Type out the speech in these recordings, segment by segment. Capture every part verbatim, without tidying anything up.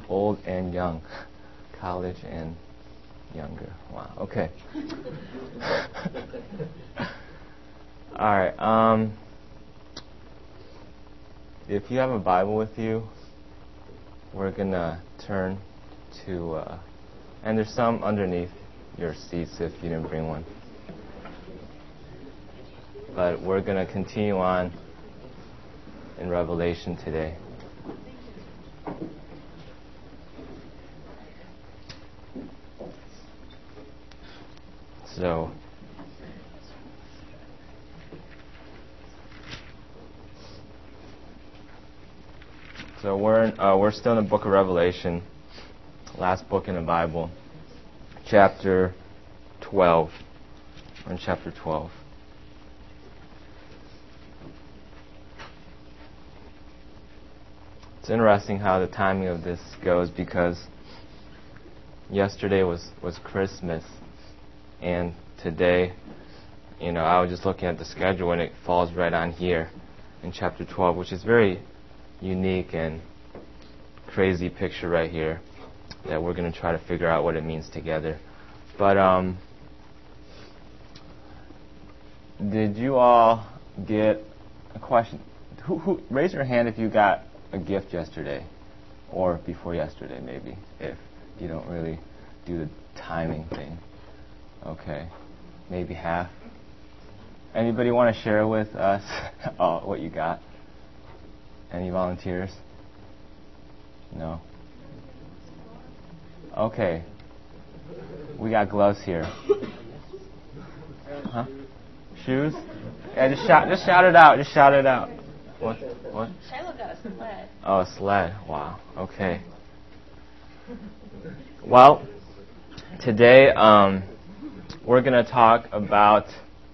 Old and young. College and younger. Wow. Okay. All right. Um, if you have a Bible with you, we're going to turn to, uh, and there's some underneath your seats if you didn't bring one. But we're going to continue on in Revelation today. So, so we're in, uh, we're still in the book of Revelation, last book in the Bible, chapter twelve. We're in chapter twelve. It's interesting how the timing of this goes because yesterday was, was Christmas, and today, you know, I was just looking at the schedule and it falls right on here in chapter twelve, which is very unique and crazy picture right here that we're going to try to figure out what it means together. But um, did you all get a question? Who, who raise your hand if you got a gift yesterday or before yesterday, maybe, if you don't really do the timing thing. Okay, maybe half. Anybody want to share with us oh, what you got? Any volunteers? No? Okay. We got gloves here. Huh? Shoes? Yeah, just shout, just shout it out. Just shout it out. What? What? Shiloh got a sled. Oh, a sled. Wow. Okay. Well, today um, we're going to talk about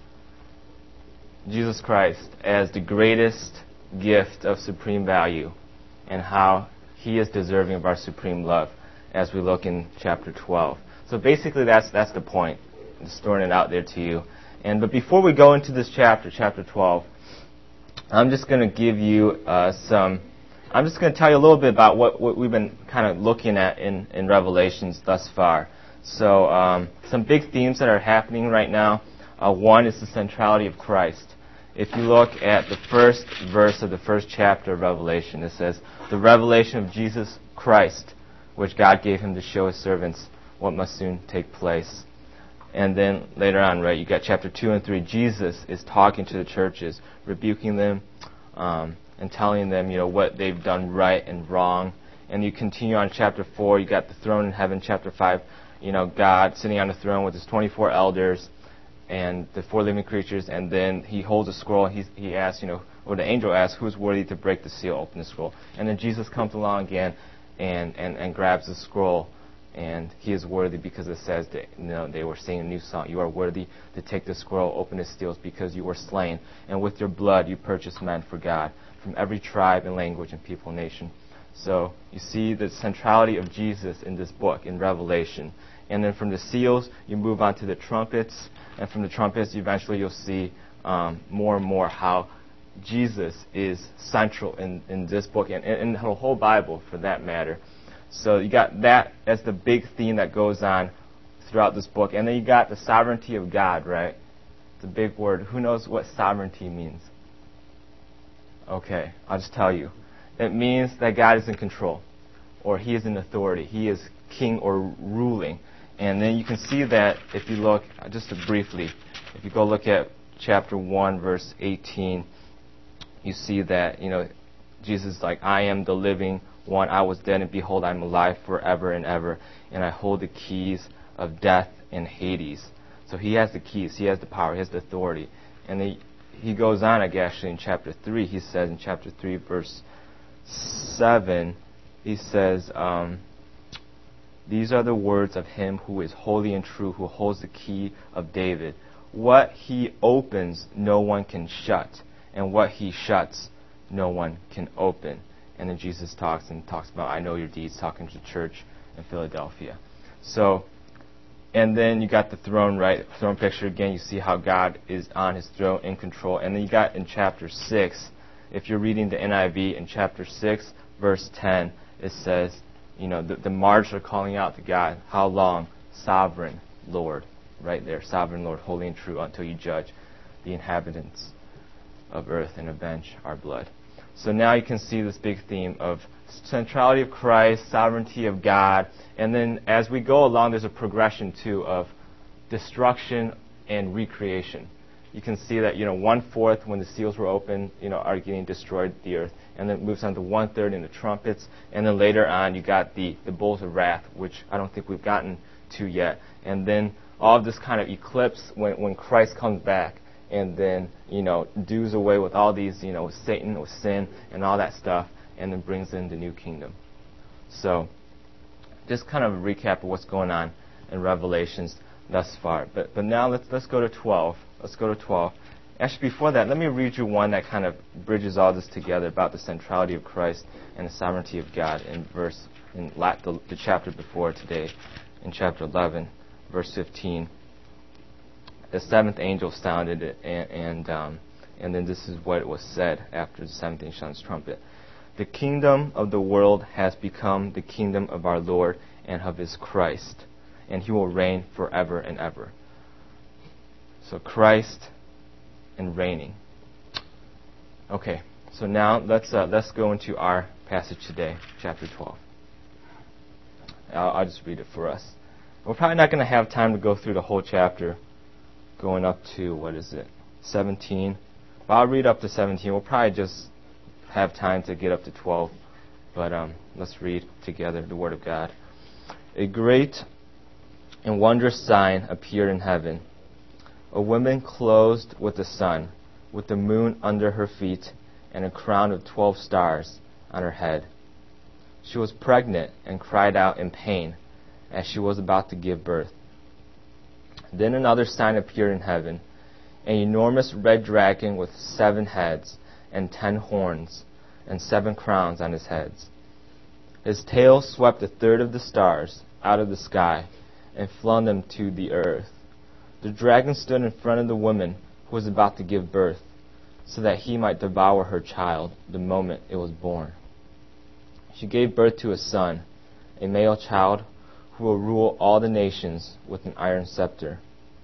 Jesus Christ as the greatest gift of supreme value and how He is deserving of our supreme love as we look in chapter twelve. So basically that's that's the point. Just throwing it out there to you. And but before we go into this chapter, chapter twelve, I'm just going to give you uh, some, I'm just going to tell you a little bit about what, what we've been kind of looking at in, in Revelations thus far. So um, some big themes that are happening right now. Uh, one is the centrality of Christ. If you look at the first verse of the first chapter of Revelation, it says, the revelation of Jesus Christ, which God gave Him to show His servants what must soon take place. And then later on, right, you got chapter two and three. Jesus is talking to the churches, rebuking them, um, and telling them, you know, what they've done right and wrong. And you continue on chapter four. You got the throne in heaven. Chapter five, you know, God sitting on the throne with His twenty-four elders and the four living creatures. And then He holds a scroll. And he he asks, you know, or the angel asks, who's worthy to break the seal, open the scroll? And then Jesus comes along again and and, and grabs the scroll. And He is worthy because it says that, you know, they were singing a new song. You are worthy to take the scroll, open its seals, because you were slain. And with your blood you purchased men for God from every tribe and language and people and nation. So you see the centrality of Jesus in this book, in Revelation. And then from the seals, you move on to the trumpets. And from the trumpets, eventually you'll see um, more and more how Jesus is central in, in this book and in the whole Bible, for that matter. So you got that as the big theme that goes on throughout this book. And then you got the sovereignty of God, right? It's a big word. Who knows what sovereignty means? Okay, I'll just tell you. It means that God is in control, or He is in authority. He is king or ruling. And then you can see that if you look, just briefly, if you go look at chapter one, verse eighteen, you see that, you know, Jesus is like, I am the living one, I was dead, and behold, I am alive forever and ever, and I hold the keys of death and Hades. So He has the keys, He has the power, He has the authority. And he, he goes on, actually, in chapter three, he says in chapter three, verse seven, he says, um, these are the words of Him who is holy and true, who holds the key of David. What He opens, no one can shut, and what He shuts, no one can open. And then Jesus talks and talks about, I know your deeds, talking to the church in Philadelphia. So, and then you got the throne, right? Throne picture again. You see how God is on His throne, in control. And then you got in chapter six, if you're reading the N I V, in chapter six, verse ten, it says, you know, the, the martyrs are calling out to God, how long, sovereign Lord, right there, sovereign Lord, holy and true, until you judge the inhabitants of earth and avenge our blood. So now you can see this big theme of centrality of Christ, sovereignty of God, and then as we go along, there's a progression too of destruction and recreation. You can see that, you know, one-fourth when the seals were open, you know, are getting destroyed, the earth, and then it moves on to one-third in the trumpets, and then later on you got the, the bowls of wrath, which I don't think we've gotten to yet. And then all of this kind of eclipse when, when Christ comes back, and then, you know, does away with all these, you know, with Satan, with sin, and all that stuff, and then brings in the new kingdom. So, just kind of a recap of what's going on in Revelations thus far. But but now let's let's go to twelve. Let's go to twelve. Actually, before that, let me read you one that kind of bridges all this together about the centrality of Christ and the sovereignty of God in verse in the, the chapter before today, in chapter eleven, verse fifteen. The seventh angel sounded it, and and, um, and then this is what was said after the seventh angel sounded his trumpet. The kingdom of the world has become the kingdom of our Lord and of his Christ, and he will reign forever and ever. So Christ and reigning. Okay, so now let's uh, let's go into our passage today, chapter twelve. I'll, I'll just read it for us. We're probably not going to have time to go through the whole chapter, going up to, what is it, seventeen. But I'll read up to seventeen. We'll probably just have time to get up to twelve. But um, let's read together the Word of God. A great and wondrous sign appeared in heaven. A woman clothed with the sun, with the moon under her feet, and a crown of twelve stars on her head. She was pregnant and cried out in pain as she was about to give birth. Then another sign appeared in heaven, an enormous red dragon with seven heads and ten horns and seven crowns on his heads. His tail swept a third of the stars out of the sky and flung them to the earth. The dragon stood in front of the woman who was about to give birth, so that he might devour her child the moment it was born. She gave birth to a son, a male child, who will rule all the nations with an iron scepter.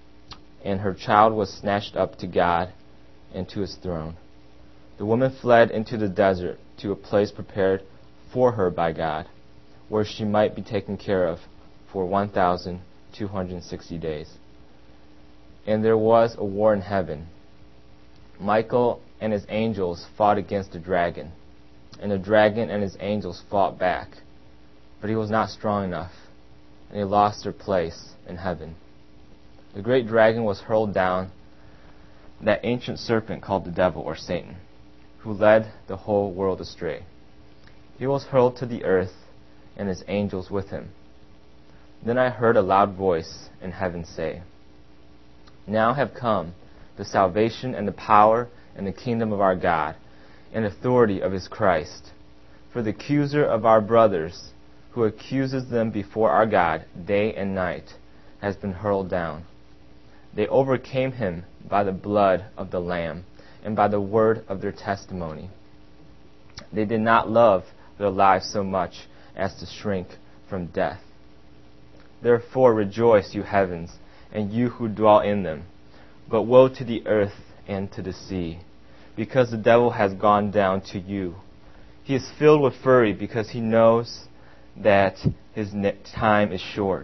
And her child was snatched up to God and to his throne. The woman fled into the desert to a place prepared for her by God, where she might be taken care of for one thousand two hundred sixty days. And there was a war in heaven. Michael and his angels fought against the dragon, and the dragon and his angels fought back, but he was not strong enough, and he lost their place in heaven. The great dragon was hurled down, that ancient serpent called the devil, or Satan, who led the whole world astray. He was hurled to the earth, and his angels with him. Then I heard a loud voice in heaven say, Now have come the salvation and the power and the kingdom of our God, and authority of his Christ. For the accuser of our brothers, who accuses them before our God day and night, has been hurled down. They overcame him by the blood of the Lamb and by the word of their testimony. They did not love their lives so much as to shrink from death. Therefore rejoice, you heavens, and you who dwell in them. But woe to the earth and to the sea, because the devil has gone down to you. He is filled with fury because he knows that his time is short.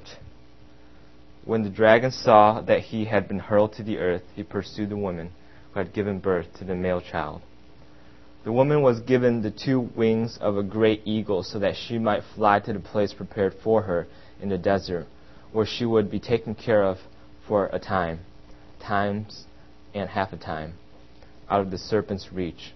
When the dragon saw that he had been hurled to the earth, he pursued the woman who had given birth to the male child. The woman was given the two wings of a great eagle so that she might fly to the place prepared for her in the desert, where she would be taken care of for a time, times and half a time, out of the serpent's reach.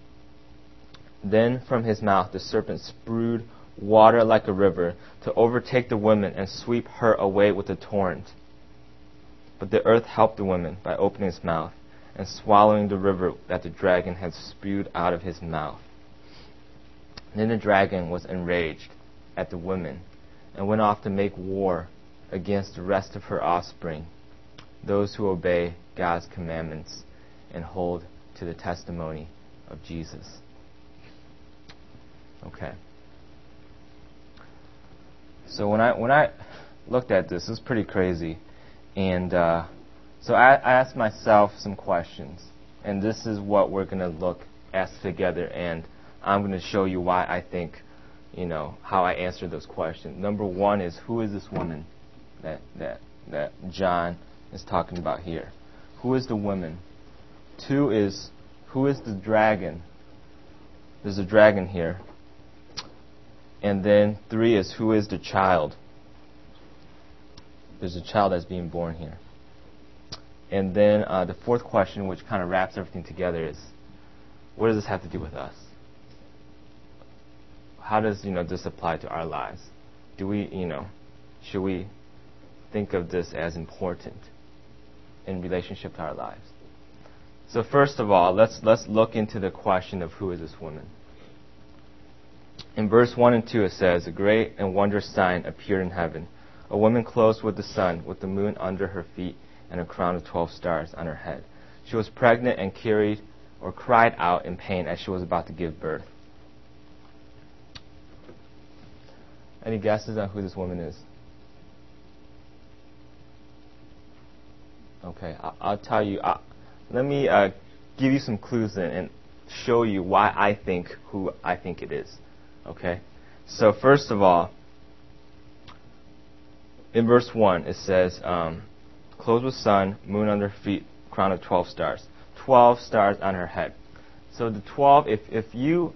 Then from his mouth the serpent spewed water like a river to overtake the woman and sweep her away with a torrent. But the earth helped the woman by opening its mouth and swallowing the river that the dragon had spewed out of his mouth. Then the dragon was enraged at the woman and went off to make war against the rest of her offspring, those who obey God's commandments and hold to the testimony of Jesus. Okay. So when I when I looked at this, it was pretty crazy, and uh, so I, I asked myself some questions, and this is what we're going to look at together, and I'm going to show you why I think, you know, how I answered those questions. Number one is, who is this woman that that that John is talking about here? Who is the woman? Two is, who is the dragon? There's a dragon here. And then three is, who is the child? There's a child that's being born here. And then uh, the fourth question, which kind of wraps everything together, is, what does this have to do with us? How does, you know, this apply to our lives? Do we, you know, should we think of this as important in relationship to our lives? So first of all, let's let's look into the question of who is this woman. In verse one and two it says, a great and wondrous sign appeared in heaven, a woman clothed with the sun, with the moon under her feet, and a crown of twelve stars on her head. She was pregnant and carried or cried out in pain as she was about to give birth. Any guesses on who this woman is? Okay, I'll, I'll tell you. Uh, let me uh, give you some clues then and show you why I think who I think it is. Okay? So first of all, in verse one it says, um, clothed with sun, moon under her feet, crown of twelve stars. Twelve stars on her head. So the twelve, if, if you,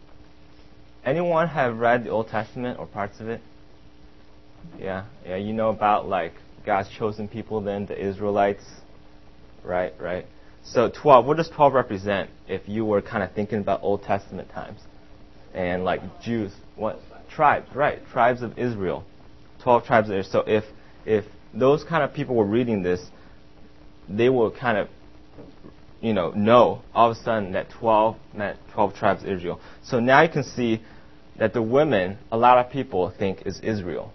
anyone have read the Old Testament or parts of it? Yeah, yeah, you know about like God's chosen people then, the Israelites, right, right. So twelve, what does twelve represent if you were kind of thinking about Old Testament times? And like Jews, what? Tribes, right, tribes of Israel. twelve tribes of Israel. So if, if those kind of people were reading this, they will kind of, you know, know all of a sudden that twelve meant twelve tribes of Israel. So now you can see that the women, a lot of people think is Israel.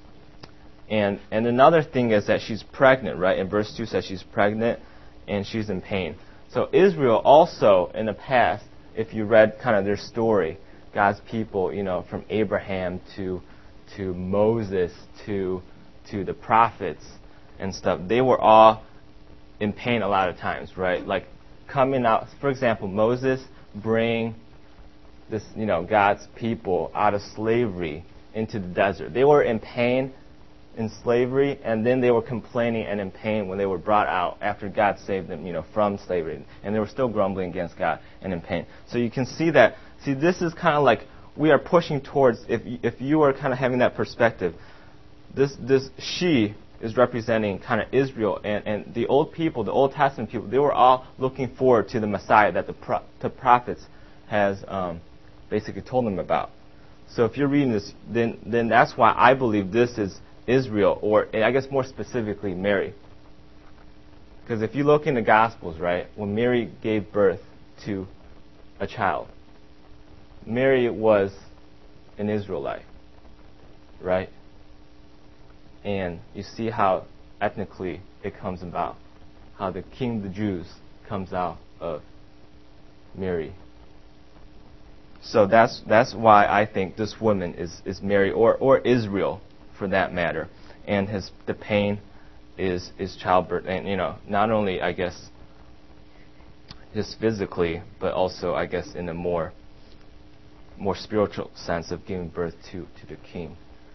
And and another thing is that she's pregnant, right? In verse two says she's pregnant and she's in pain. So Israel also, in the past, if you read kind of their story, God's people, you know, from Abraham to to Moses to to the prophets and stuff, they were all in pain a lot of times, right? Like coming out, for example, Moses bring this, you know, God's people out of slavery into the desert. They were in pain in slavery, and then they were complaining and in pain when they were brought out after God saved them, you know, from slavery. And they were still grumbling against God and in pain. So you can see that, see, this is kind of like we are pushing towards, if if you are kind of having that perspective, this this she is representing kind of Israel, and, and the old people, the Old Testament people, they were all looking forward to the Messiah that the, pro, the prophets has um, basically told them about. So if you're reading this, then then that's why I believe this is Israel, or I guess more specifically Mary. Because if you look in the Gospels, right, when Mary gave birth to a child, Mary was an Israelite, right? And you see how ethnically it comes about, how the King of the Jews comes out of Mary. So that's that's why I think this woman is, is Mary, or, or Israel for that matter. And his the pain is is childbirth, and you know, not only I guess just physically, but also I guess in a more more spiritual sense of giving birth to, to the King.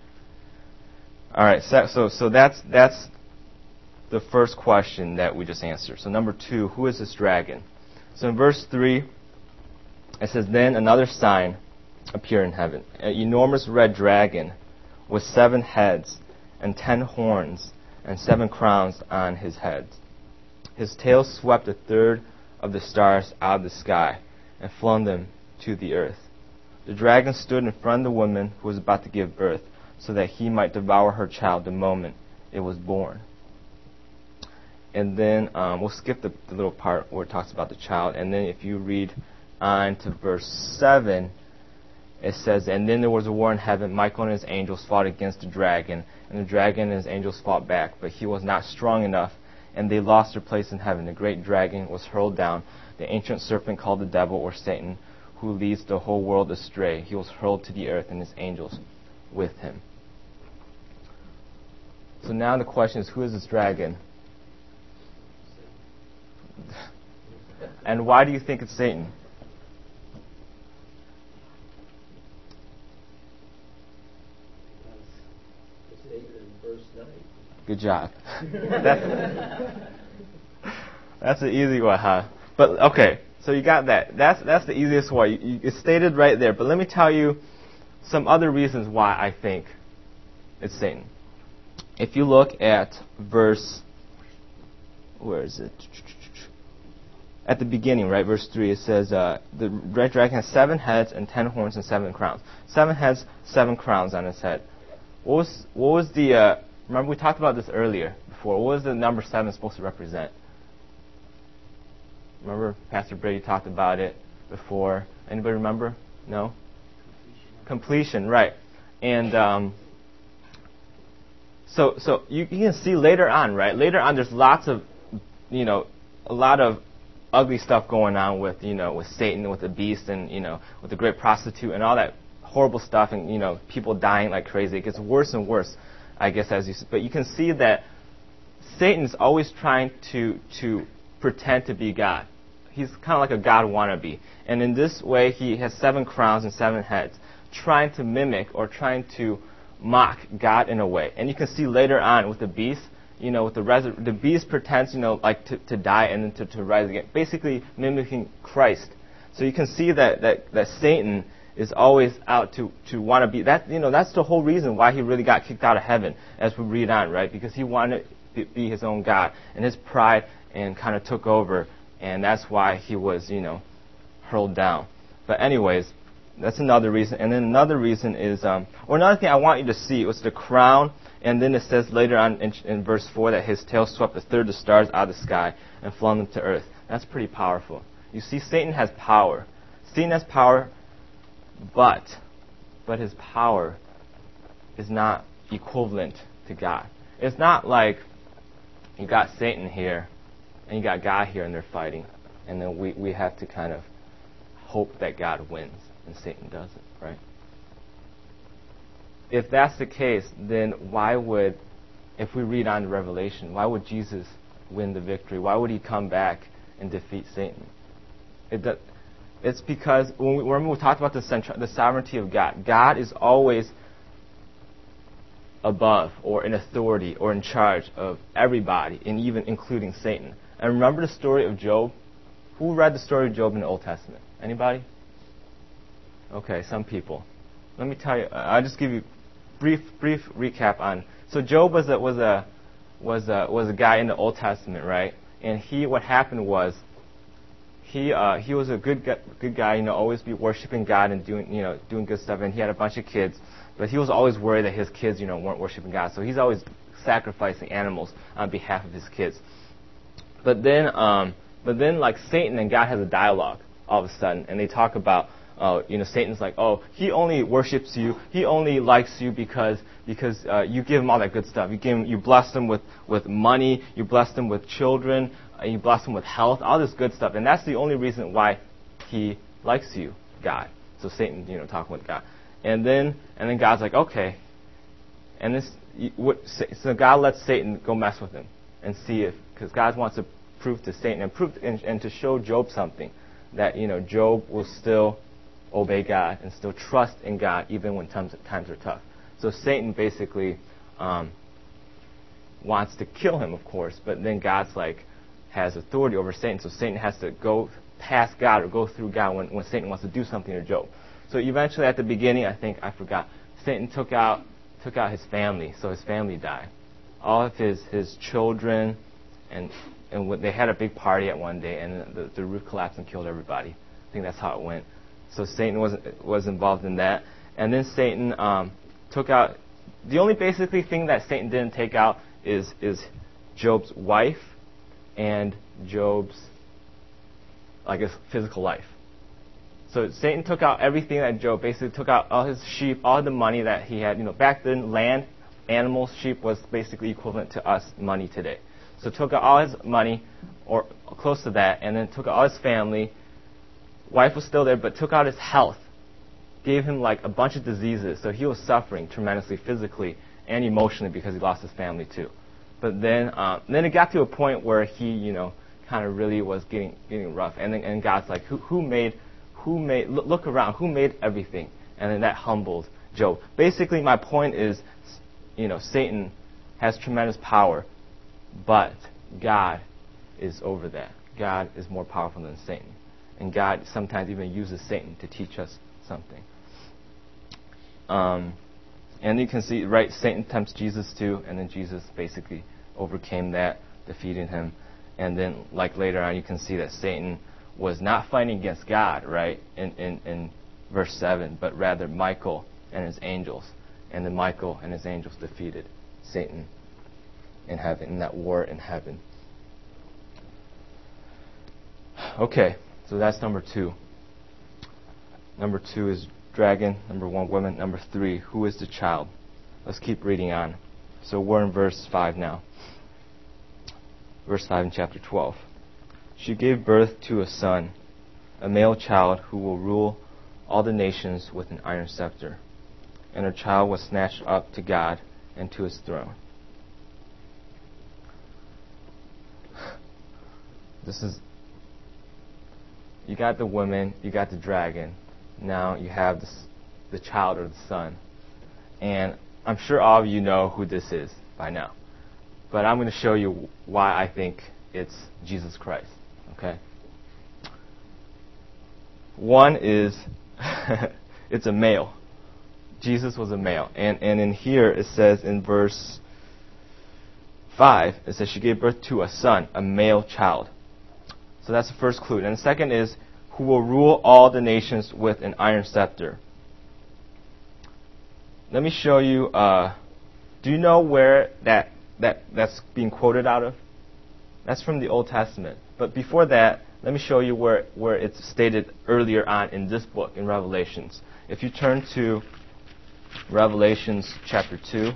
All right, so, so so that's that's the first question that we just answered. So number two, who is this dragon? So in verse three, it says, then another sign appeared in heaven, an enormous red dragon with seven heads and ten horns and seven crowns on his heads. His tail swept a third of the stars out of the sky and flung them to the earth. The dragon stood in front of the woman who was about to give birth, so that he might devour her child the moment it was born. And then um, we'll skip the, the little part where it talks about the child. And then if you read on to verse seven, it says, and then there was a war in heaven. Michael and his angels fought against the dragon, and the dragon and his angels fought back, but he was not strong enough, and they lost their place in heaven. The great dragon was hurled down, the ancient serpent called the devil, or Satan, who leads the whole world astray. He was hurled to the earth, and his angels with him. So now the question is, who is this dragon? And why do you think it's Satan? Good job. that's, that's an easy one, huh? But okay, so you got that. That's that's the easiest one. You, you, it's stated right there. But let me tell you some other reasons why I think it's Satan. If you look at verse, where is it? At the beginning, right, verse three, it says, uh, the red dragon has seven heads and ten horns and seven crowns. Seven heads, seven crowns on its head. What was, what was the, uh, remember we talked about this earlier, before. What was the number seven supposed to represent? Remember, Pastor Brady talked about it before. Anybody remember? No? Completion, right. And um, so so you, you can see later on, right? Later on, there's lots of, you know, a lot of ugly stuff going on with, you know, with Satan, with the beast, and, you know, with the great prostitute and all that horrible stuff, and, you know, people dying like crazy. It gets worse and worse, I guess, as you. But you can see that Satan's always trying to to pretend to be God. He's kind of like a God wannabe, and in this way, he has seven crowns and seven heads, trying to mimic or trying to mock God in a way. And you can see later on with the beast, you know, with the resur- the beast pretends, you know, like to, to die and then to, to rise again, basically mimicking Christ. So you can see that, that, that Satan is always out to, to want to be that. You know, that's the whole reason why he really got kicked out of heaven, as we read on, right? Because he wanted to be his own God, and his pride and kind of took over, and that's why he was, you know, hurled down. But anyways, that's another reason. And then another reason is, um, or another thing I want you to see was the crown. And then it says later on in, in verse four that his tail swept a third of the stars out of the sky and flung them to earth. That's pretty powerful. You see, Satan has power. Satan has power, but but his power is not equivalent to God. It's not like you got Satan here and you got God here and they're fighting, and then we, we have to kind of hope that God wins and Satan doesn't, right? If that's the case, then why would, if we read on to Revelation, why would Jesus win the victory? Why would he come back and defeat Satan? It does, it's because, when we, remember we talked about the, centra- the sovereignty of God. God is always above or in authority or in charge of everybody, and even including Satan. And remember the story of Job? Who read the story of Job in the Old Testament? Anybody? Okay, some people. Let me tell you, I'll just give you brief brief recap on. So Job was a was a was a was a guy in the Old Testament, right? And he, what happened was, he uh, he was a good good guy, you know, always be worshiping God and doing you know doing good stuff. And he had a bunch of kids, but he was always worried that his kids, you know, weren't worshiping God. So he's always sacrificing animals on behalf of his kids. But then um, but then like Satan and God has a dialogue all of a sudden, and they talk about. Uh, you know, Satan's like, oh, he only worships you. He only likes you because because uh, you give him all that good stuff. You give him, you bless him with, with money. You bless him with children. Uh, you bless him with health. All this good stuff, and that's the only reason why he likes you, God. So Satan, you know, talking with God, and then and then God's like, okay, and this what, so God lets Satan go mess with him and see if, because God wants to prove to Satan and prove and, and to show Job something, that you know Job will still obey God and still trust in God even when times, times are tough. So Satan basically um, wants to kill him, of course, but then God's like has authority over Satan, so Satan has to go past God or go through God when, when Satan wants to do something to Job. So eventually, at the beginning, I think I forgot, Satan took out took out his family, so his family died. All of his his children, and and they had a big party at one day, and the, the roof collapsed and killed everybody. I think that's how it went. So Satan was was involved in that, and then Satan um, took out. The only basically thing that Satan didn't take out is is Job's wife and Job's, I guess, physical life. So Satan took out everything that Job basically took out, all his sheep, all the money that he had. You know, back then, land, animals, sheep was basically equivalent to us money today. So took out all his money, or close to that, and then took out all his family. Wife was still there, but took out his health, gave him like a bunch of diseases, so he was suffering tremendously physically and emotionally because he lost his family too. But then, uh, then it got to a point where he, you know, kind of really was getting getting rough. And then, and God's like, who who made, who made? Look, look around, who made everything? And then that humbled Job. Basically, my point is, you know, Satan has tremendous power, but God is over that. God is more powerful than Satan. And God sometimes even uses Satan to teach us something. Um, and you can see, right, Satan tempts Jesus too, and then Jesus basically overcame that, defeated him. And then, like later on, you can see that Satan was not fighting against God, right, in, in, in verse seven, but rather Michael and his angels. And then Michael and his angels defeated Satan in heaven, in that war in heaven. Okay, so that's number two. Number two is dragon. Number one, woman. Number three, who is the child? Let's keep reading on. So we're in verse five now. Verse five in chapter twelve. She gave birth to a son, a male child who will rule all the nations with an iron scepter. And her child was snatched up to God and to his throne. This is, you got the woman, you got the dragon. Now you have this, the child or the son. And I'm sure all of you know who this is by now. But I'm going to show you why I think it's Jesus Christ. Okay? One is, it's a male. Jesus was a male. And, and in here it says in verse five, it says she gave birth to a son, a male child. So that's the first clue. And the second is, who will rule all the nations with an iron scepter. Let me show you, uh, do you know where that, that that's being quoted out of? That's from the Old Testament. But before that, let me show you where, where it's stated earlier on in this book, in Revelations. If you turn to Revelations chapter two,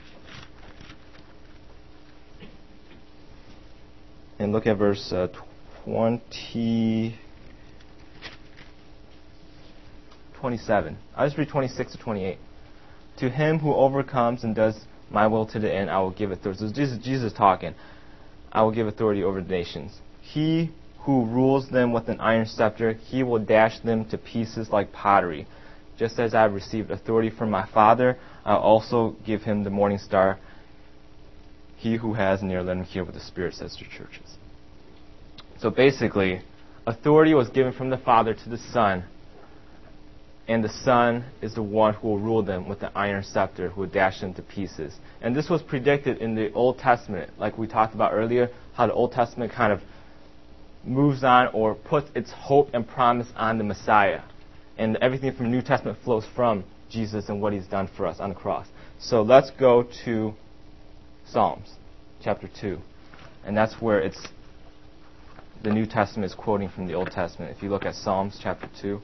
and look at verse uh, twenty, twenty-seven. I'll just read twenty-six to twenty-eight. To him who overcomes and does my will to the end, I will give authority. So Jesus, Jesus talking. I will give authority over the nations. He who rules them with an iron scepter, he will dash them to pieces like pottery. Just as I have received authority from my Father, I'll also give him the morning star. He who has an ear, let him hear what the Spirit says to churches. So basically, authority was given from the Father to the Son, and the Son is the one who will rule them with the iron scepter, who will dash them to pieces. And this was predicted in the Old Testament, like we talked about earlier, how the Old Testament kind of moves on or puts its hope and promise on the Messiah. And everything from the New Testament flows from Jesus and what he's done for us on the cross. So let's go to Psalms chapter two. And that's where it's the New Testament is quoting from the Old Testament. If you look at Psalms chapter two.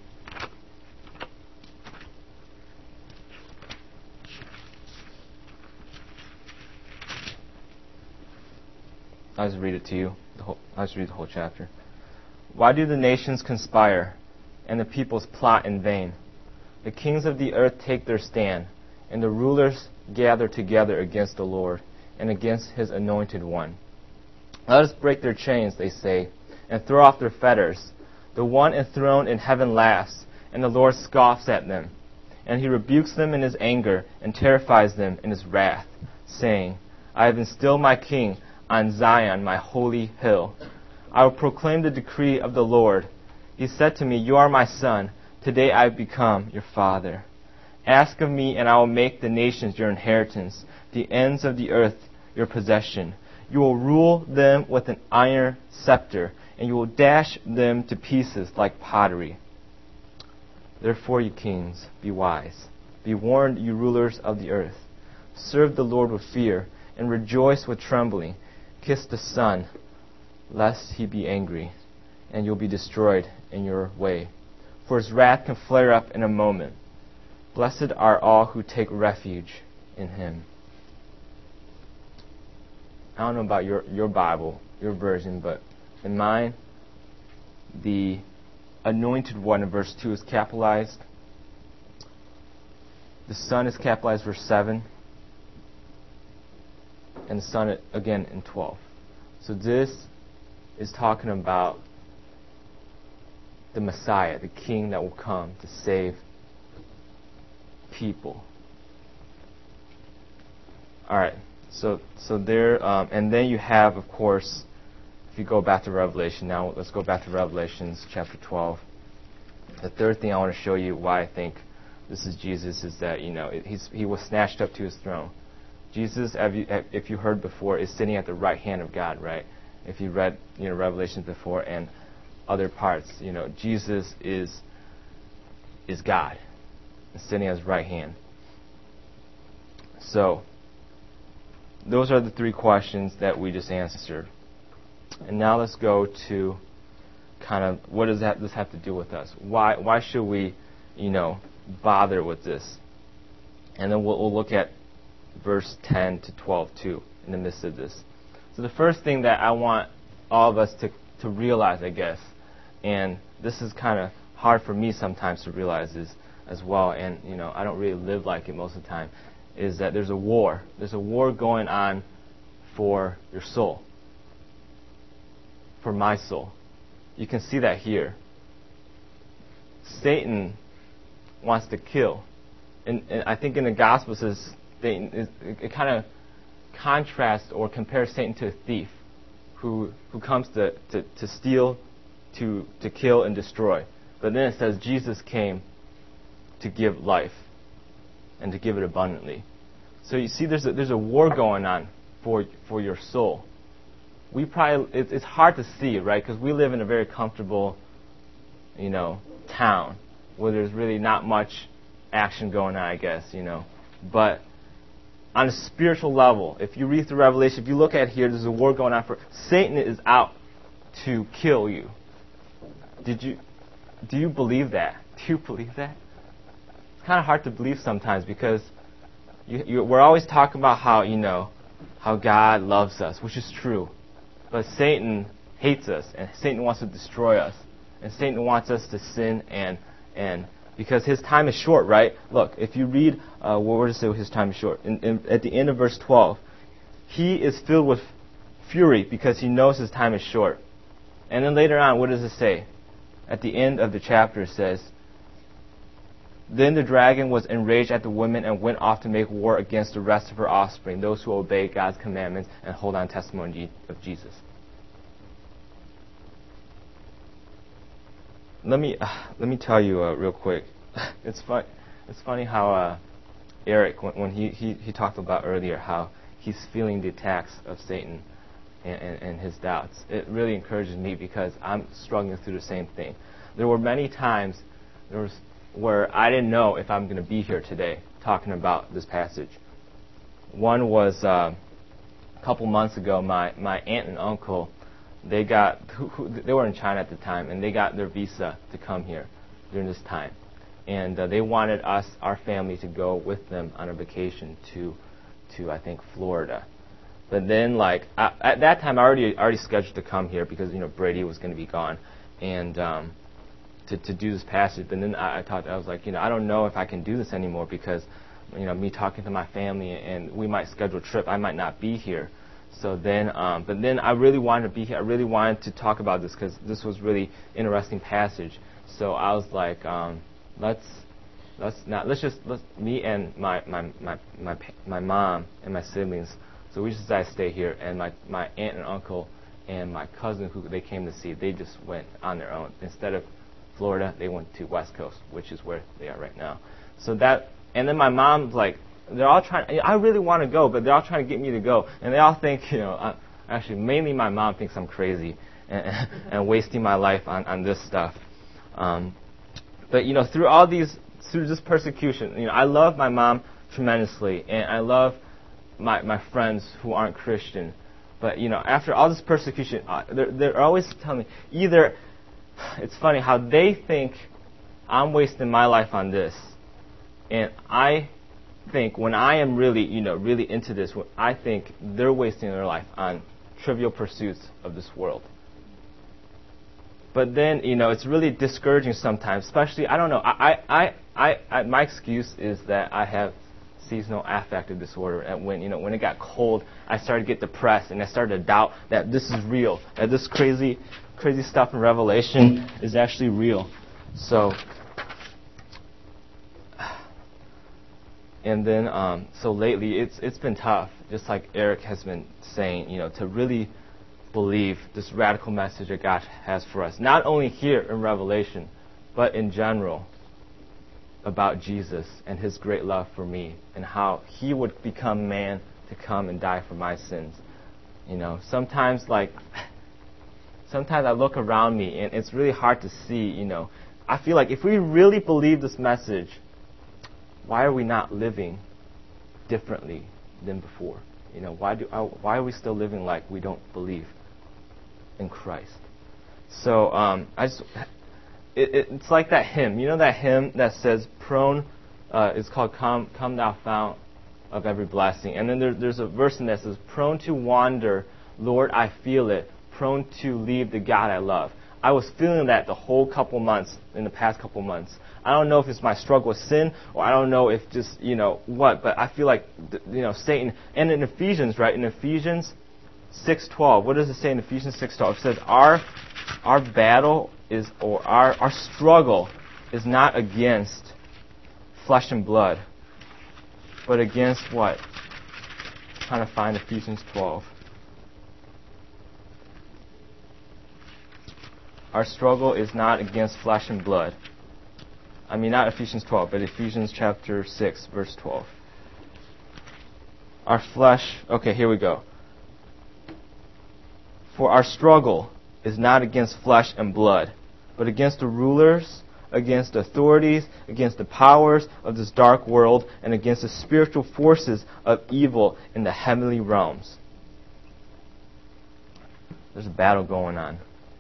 I'll just read it to you. The whole, I'll just read the whole chapter. Why do the nations conspire, and the peoples plot in vain? The kings of the earth take their stand, and the rulers gather together against the Lord and against his anointed one. Let us break their chains, they say, and throw off their fetters. The one enthroned in heaven laughs, and the Lord scoffs at them. And he rebukes them in his anger and terrifies them in his wrath, saying, I have instilled my king on Zion, my holy hill. I will proclaim the decree of the Lord. He said to me, you are my son. Today I have become your father. Ask of me, and I will make the nations your inheritance, the ends of the earth your possession. You will rule them with an iron scepter, and you will dash them to pieces like pottery. Therefore, you kings, be wise. Be warned, you rulers of the earth. Serve the Lord with fear, and rejoice with trembling. Kiss the Son, lest he be angry, and you'll be destroyed in your way. For his wrath can flare up in a moment. Blessed are all who take refuge in him. I don't know about your, your Bible, your version, but in mine, the anointed one in verse two is capitalized. The Son is capitalized verse seven. and the Son again in twelve. So this is talking about the Messiah, the King that will come to save people. All right. So so there, um, and then you have, of course, if you go back to Revelation now, let's go back to Revelations chapter twelve. The third thing I want to show you why I think this is Jesus is that, you know, he's, he was snatched up to his throne. Jesus, if you heard before, is sitting at the right hand of God, right? If you read, you know, Revelations before and other parts, you know, Jesus is is God, sitting at his right hand. So, those are the three questions that we just answered. And now let's go to kind of what does that, this have to do with us? Why why should we, you know, bother with this? And then we'll, we'll look at verse ten to twelve too in the midst of this. So the first thing that I want all of us to, to realize, I guess, and this is kind of hard for me sometimes to realize is as well, and you know I don't really live like it most of the time, is that there's a war. There's a war going on for your soul, for my soul. You can see that here. Satan wants to kill. And, and I think in the Gospel it says Satan is, it, it kind of contrasts or compares Satan to a thief who who comes to, to, to steal, to to kill and destroy. But then it says Jesus came to give life and to give it abundantly. So you see there's a, there's a war going on for for your soul. We probably it, it's hard to see, right? Because we live in a very comfortable, you know, town where there's really not much action going on, I guess, you know. But on a spiritual level, if you read through Revelation, if you look at here, there's a war going on for Satan is out to kill you. Did you do you believe that? Do you believe that? It's kind of hard to believe sometimes because you, you, we're always talking about how, you know, how God loves us, which is true. But Satan hates us, and Satan wants to destroy us. And Satan wants us to sin, and and because his time is short, right? Look, if you read, uh, what does it say his time is short? In, in, at the end of verse twelve, he is filled with fury because he knows his time is short. And then later on, what does it say? At the end of the chapter, it says, then the dragon was enraged at the woman and went off to make war against the rest of her offspring, those who obey God's commandments and hold on to testimony of Jesus. Let me uh, let me tell you uh, real quick. It's fun. It's funny how uh, Eric, when, when he, he, he talked about earlier, how he's feeling the attacks of Satan and, and, and his doubts. It really encourages me because I'm struggling through the same thing. There were many times there was where I didn't know if I'm going to be here today talking about this passage. One was uh, a couple months ago. My my aunt and uncle. They got who, who, they were in China at the time, and they got their visa to come here during this time, and uh, they wanted us, our family, to go with them on a vacation to, to I think Florida. But then, like I, at that time, I already already scheduled to come here because you know Brady was going to be gone, and um, to to do this passage. But then I, I talked, I was like, you know, I don't know if I can do this anymore because, you know, me talking to my family, and we might schedule a trip, I might not be here. So then, um, but then I really wanted to be here. I really wanted to talk about this because this was really interesting passage. So I was like, um, let's let's not let's just let's me and my my my my my mom and my siblings. So we just decided to stay here, and my my aunt and uncle and my cousin who they came to see, they just went on their own. Instead of Florida, they went to West Coast, which is where they are right now. So that, and then my mom's like. They're all trying. I really want to go, but they're all trying to get me to go, and they all think, you know, I, actually, mainly my mom thinks I'm crazy and, and wasting my life on, on this stuff. Um, but you know, through all these, through this persecution, you know, I love my mom tremendously, and I love my my friends who aren't Christian. But you know, after all this persecution, uh, they're they're always telling me either. It's funny how they think I'm wasting my life on this, and I. think when I am really, you know, really into this, I think they're wasting their life on trivial pursuits of this world. But then, you know, it's really discouraging sometimes, especially, I don't know, I, I, I, I my excuse is that I have seasonal affective disorder. And when, you know, when it got cold, I started to get depressed, and I started to doubt that this is real, that this crazy, crazy stuff in Revelation is actually real. So, and then, um, so lately, it's it's been tough, just like Eric has been saying, you know, to really believe this radical message that God has for us, not only here in Revelation, but in general, about Jesus and His great love for me and how He would become man to come and die for my sins. You know, sometimes like, sometimes I look around me and it's really hard to see, you know. I feel like if we really believe this message, why are we not living differently than before? You know, why do why are we still living like we don't believe in Christ? So um, I just. It, it, it's like that hymn. You know that hymn that says, prone, uh, it's called Come, Come Thou Fount of Every Blessing. And then there, there's a verse in that says, prone to wander, Lord, I feel it. Prone to leave the God I love. I was feeling that the whole couple months, in the past couple months. I don't know if it's my struggle with sin, or I don't know if just, you know, what, but I feel like, you know, Satan, and in Ephesians, right, in Ephesians six twelve, what does it say in Ephesians six twelve? It says, our, our battle is, or our, our struggle is not against flesh and blood, but against what? I'm trying to find Ephesians twelve. Our struggle is not against flesh and blood. I mean, not Ephesians twelve, but Ephesians chapter six, verse twelve. Our flesh, okay, here we go. For our struggle is not against flesh and blood, but against the rulers, against authorities, against the powers of this dark world, and against the spiritual forces of evil in the heavenly realms. There's a battle going on.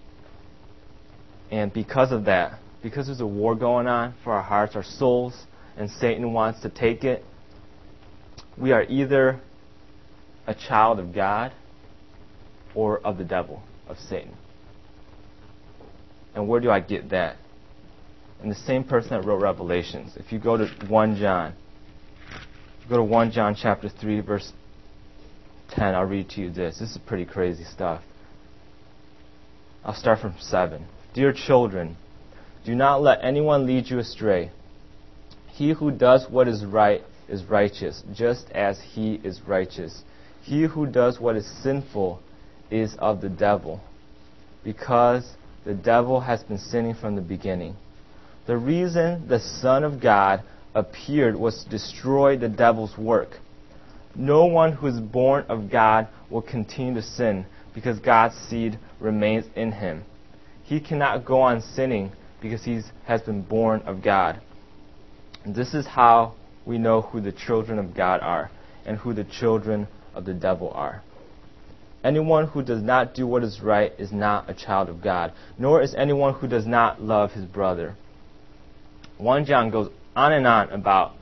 And because of that, because there's a war going on for our hearts, our souls, and Satan wants to take it, we are either a child of God or of the devil, of Satan. And where do I get that? And the same person that wrote Revelations. If you go to First John, if you go to First John chapter three, verse ten, I'll read to you this. This is pretty crazy stuff. I'll start from seven. Dear children, do not let anyone lead you astray. He who does what is right is righteous, just as he is righteous. He who does what is sinful is of the devil, because the devil has been sinning from the beginning. The reason the Son of God appeared was to destroy the devil's work. No one who is born of God will continue to sin, because God's seed remains in him. He cannot go on sinning because he has been born of God. And this is how we know who the children of God are and who the children of the devil are. Anyone who does not do what is right is not a child of God, nor is anyone who does not love his brother. First John goes on and on about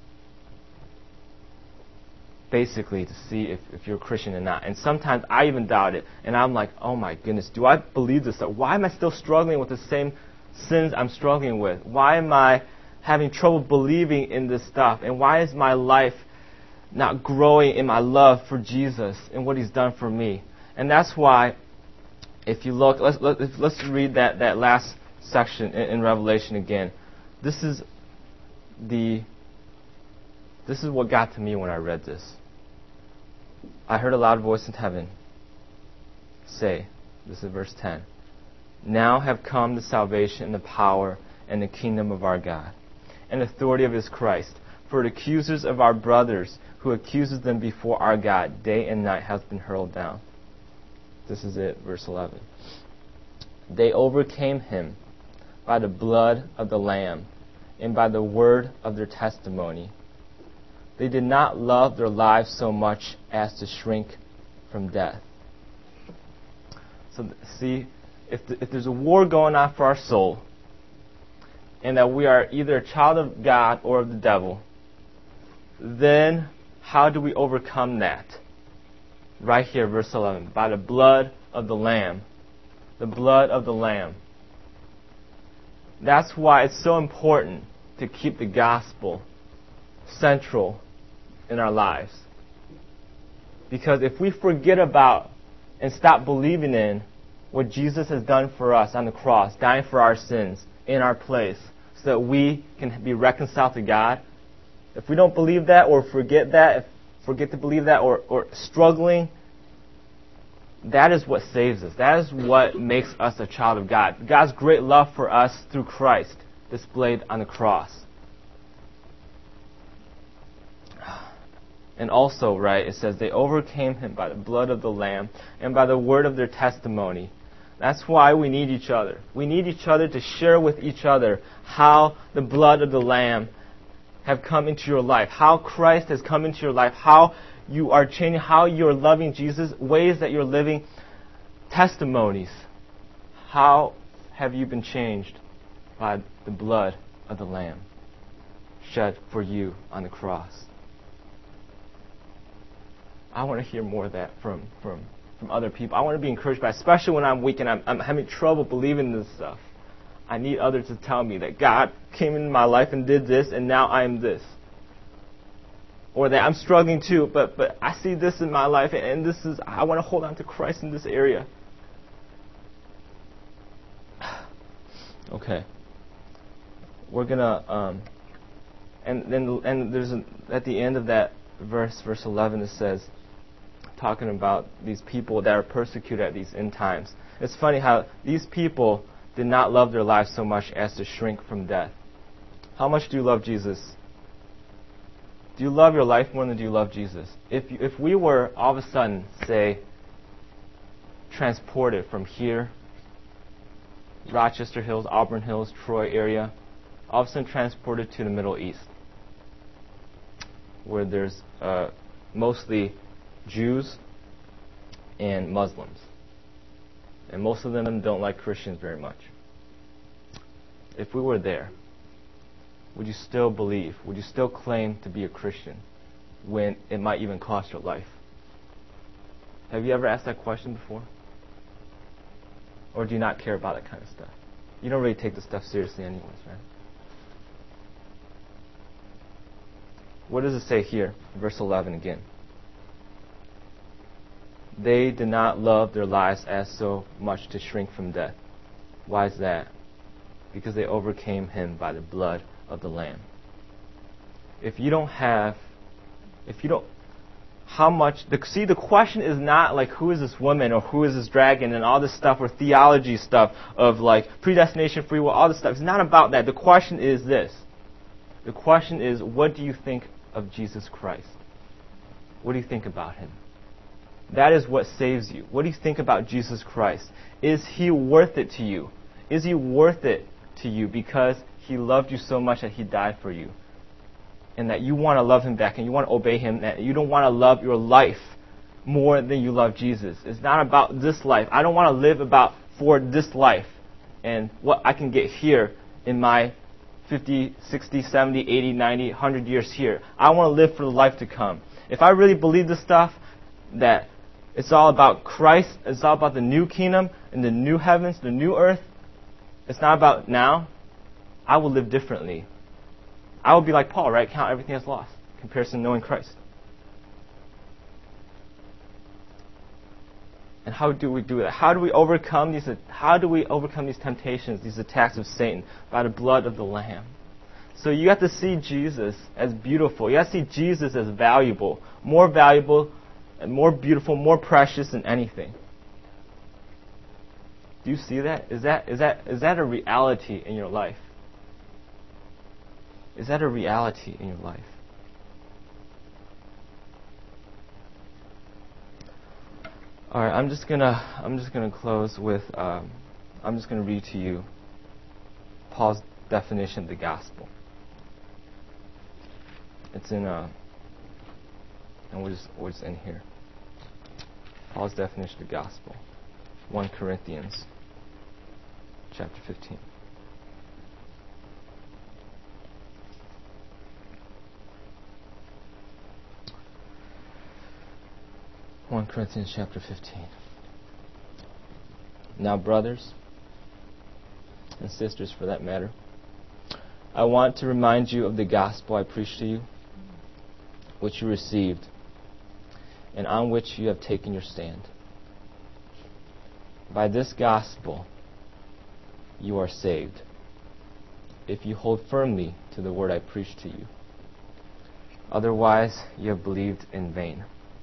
basically to see if, if you're a Christian or not. And sometimes I even doubt it. And I'm like, oh my goodness, do I believe this stuff? Why am I still struggling with the same sins I'm struggling with? Why am I having trouble believing in this stuff? And why is my life not growing in my love for Jesus and what He's done for me? And that's why, if you look, let's let's, let's read that, that last section in, in Revelation again. This is the this is what got to me when I read this. I heard a loud voice in heaven say, this is verse ten, now have come the salvation and the power and the kingdom of our God, and authority of His Christ. For the accusers of our brothers, who accuses them before our God day and night, has been hurled down. This is it, verse eleven. They overcame him by the blood of the Lamb and by the word of their testimony. They did not love their lives so much as to shrink from death. So, see, if, the, if there's a war going on for our soul, and that we are either a child of God or of the devil, then how do we overcome that? Right here, verse eleven. By the blood of the Lamb. The blood of the Lamb. That's why it's so important to keep the gospel central in our lives. Because if we forget about and stop believing in what Jesus has done for us on the cross, dying for our sins in our place, so that we can be reconciled to God, if we don't believe that or forget that, if forget to believe that or, or struggling, that is what saves us. That is what makes us a child of God. God's great love for us through Christ displayed on the cross. And also, right, it says they overcame him by the blood of the Lamb and by the word of their testimony. That's why we need each other. We need each other to share with each other how the blood of the Lamb have come into your life, how Christ has come into your life, how you are changing, how you're loving Jesus, ways that you're living, testimonies. How have you been changed by the blood of the Lamb shed for you on the cross? I want to hear more of that from, from, from other people. I want to be encouraged by it, especially when I'm weak and I'm, I'm having trouble believing this stuff. I need others to tell me that God came into my life and did this, and now I am this. Or that I'm struggling too, but but I see this in my life, and this is, I want to hold on to Christ in this area. Okay. We're gonna, um, and then and there's a, at the end of that verse, verse eleven, it says, talking about these people that are persecuted at these end times. It's funny how these people did not love their lives so much as to shrink from death. How much do you love Jesus? Do you love your life more than do you love Jesus? If you, if we were all of a sudden, say, transported from here, Rochester Hills, Auburn Hills, Troy area, all of a sudden transported to the Middle East, where there's uh, mostly Jews and Muslims. And most of them don't like Christians very much. If we were there, would you still believe? Would you still claim to be a Christian when it might even cost your life? Have you ever asked that question before? Or do you not care about that kind of stuff? You don't really take this stuff seriously anyways, right? What does it say here? Verse eleven again. They did not love their lives as so much to shrink from death. Why is that? Because they overcame him by the blood of the Lamb. If you don't have, if you don't, how much, the, see the question is not like who is this woman or who is this dragon and all this stuff or theology stuff of like predestination, free will, all this stuff. It's not about that. The question is this. The question is, what do you think of Jesus Christ? What do you think about him? That is what saves you. What do you think about Jesus Christ? Is he worth it to you? Is he worth it to you because he loved you so much that he died for you? And that you want to love him back and you want to obey him, that you don't want to love your life more than you love Jesus. It's not about this life. I don't want to live about for this life and what I can get here in my fifty, sixty, seventy, eighty, ninety, one hundred years here. I want to live for the life to come. If I really believe this stuff, that it's all about Christ, it's all about the new kingdom and the new heavens, the new earth, it's not about now, I will live differently. I will be like Paul, right? Count everything as lost in comparison to knowing Christ. And how do we do that? How do we overcome these? How do we overcome these temptations, these attacks of Satan? By the blood of the Lamb. So you have to see Jesus as beautiful. You have to see Jesus as valuable, more valuable, and more beautiful, more precious than anything. Do you see that? Is that is that is that a reality in your life? Is that a reality in your life? All right, I'm just gonna I'm just gonna close with um, I'm just gonna read to you Paul's definition of the gospel. It's in uh, and we'll just we'll just end here. Paul's definition of the gospel, First Corinthians, chapter fifteen. First Corinthians chapter fifteen. Now, brothers and sisters, for that matter, I want to remind you of the gospel I preached to you, which you received, and on which you have taken your stand. By this gospel you are saved, if you hold firmly to the word I preached to you. Otherwise you have believed in vain.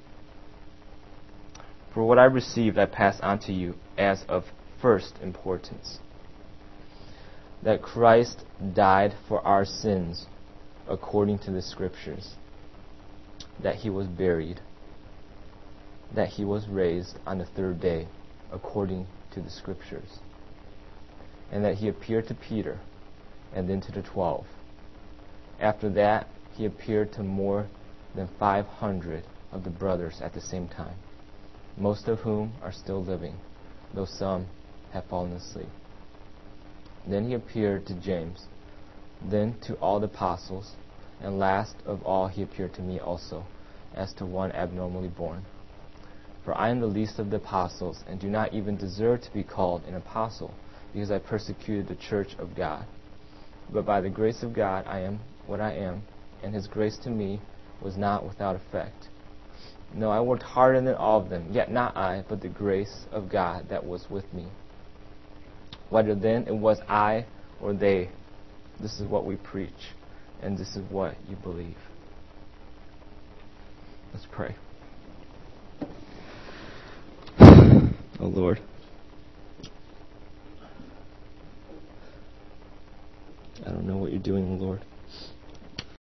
For what I received I pass on to you as of first importance, that Christ died for our sins according to the Scriptures, that he was buried, that he was raised on the third day according to the Scriptures, and that he appeared to Peter and then to the twelve. After that, he appeared to more than five hundred of the brothers at the same time, most of whom are still living, though some have fallen asleep. Then he appeared to James, then to all the apostles, and last of all he appeared to me also, as to one abnormally born. For I am the least of the apostles, and do not even deserve to be called an apostle, because I persecuted the church of God. But by the grace of God I am what I am, and his grace to me was not without effect. No, I worked harder than all of them, yet not I, but the grace of God that was with me. Whether then it was I or they, this is what we preach, and this is what you believe. Let's pray. Oh Lord, I don't know what you're doing, Lord.